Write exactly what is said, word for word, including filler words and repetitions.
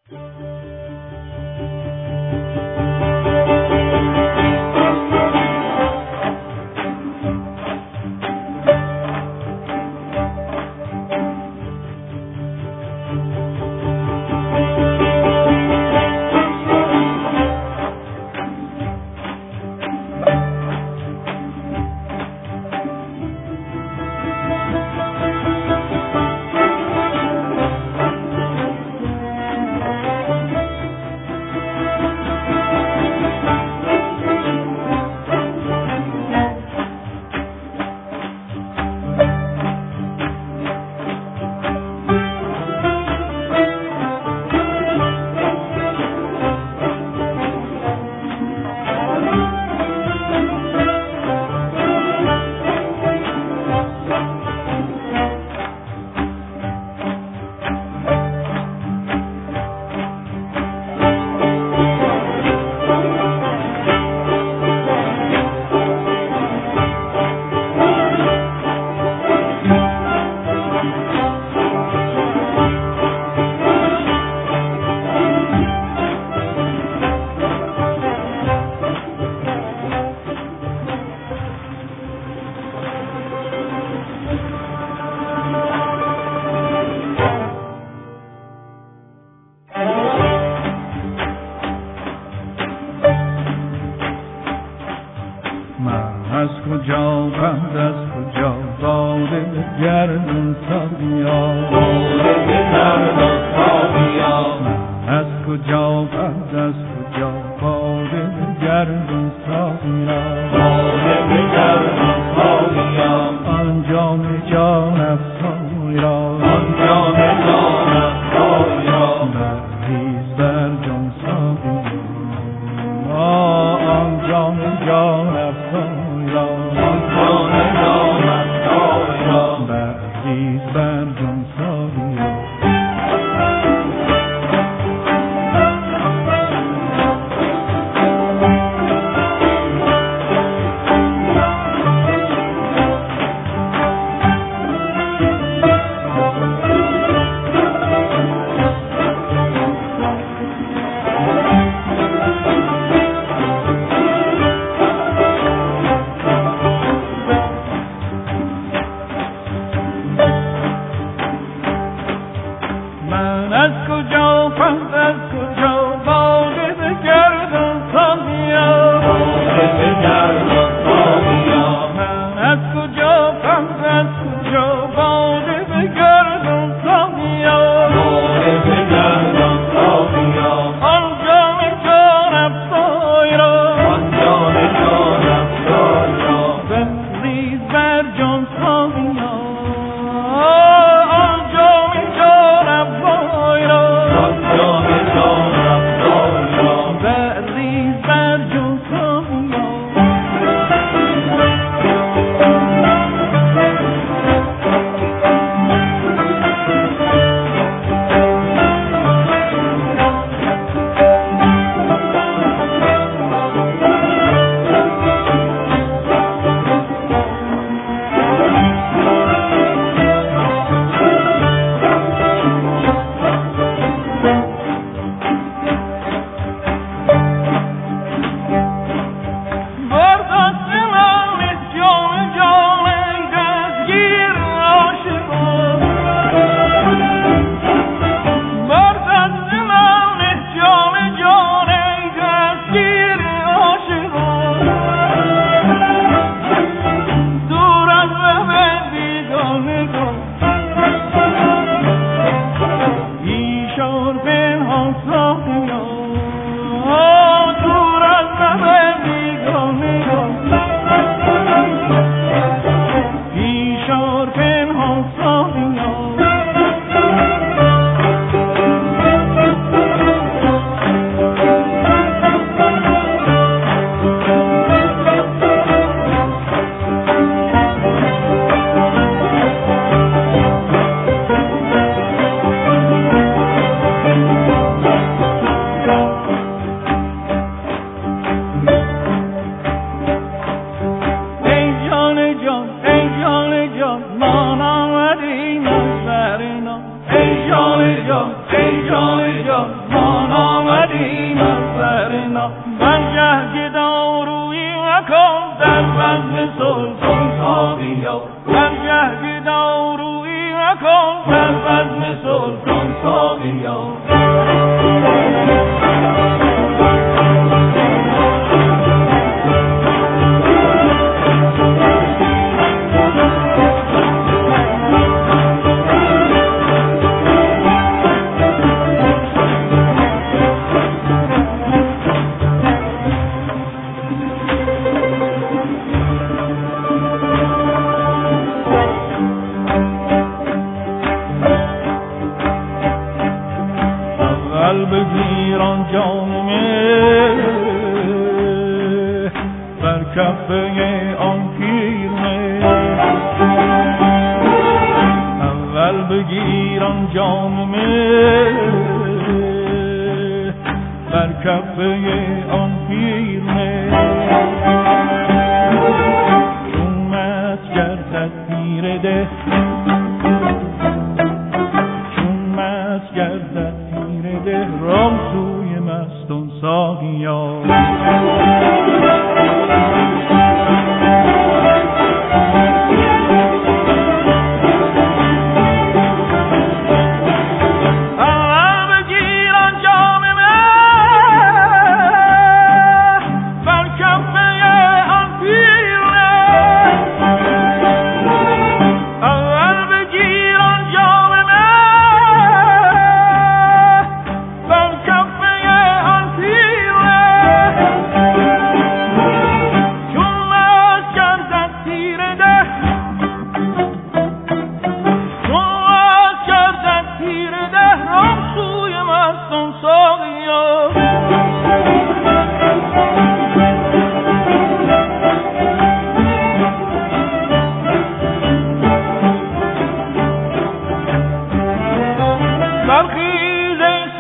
از کجا بند از کجا باده گردون ساقیا باده گردون ساقیا از کجا بند از کجا باده گردون ساقیا باده گردون ساقیا آن جام جان افزای را آن جام جان افزای را برریز بر جان ساقیا آن جام جان افزای را آن جام جان افزای را برریز بر جان ساقیا ای جان جان ای جان جان ساقیا برگه دارویی مکن در بزم سلطان ساقیا برگه دارویی مکن در بزم سلطان ساقیا بگیران جامه بر کفه آن پیرمه اول بگیران جامه بر کفه آن پیرمه چون مست گردد پیر ده چون مست گردد رام سوی مستون ساقیا برخیز ای